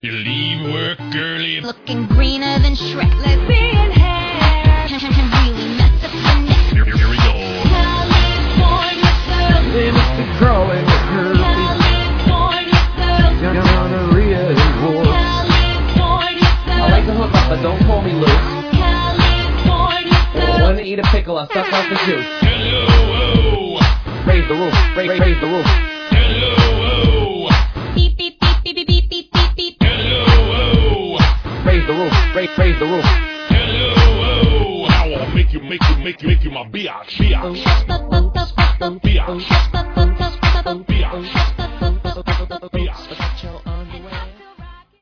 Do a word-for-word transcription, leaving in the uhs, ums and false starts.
You leave work early, looking greener than Shrek. Lesbian hair, really messed up the neck. Here, here we go. California girl, Hey, Mister Crawling the curve. California girl, Gonorrhea and war. California girl, I like to hook up, but don't pull me loose. California girl. When to eat a pickle, I suck out the juice. Hello, Raise the roof, raise, raise, raise the roof. hello, Beep beep beep beep beep beep beep beep beep. hello, Raise the roof, raise, raise the roof. hello. I wanna make you, make you, make you, make you my biatch, biatch, biatch, biatch, biatch.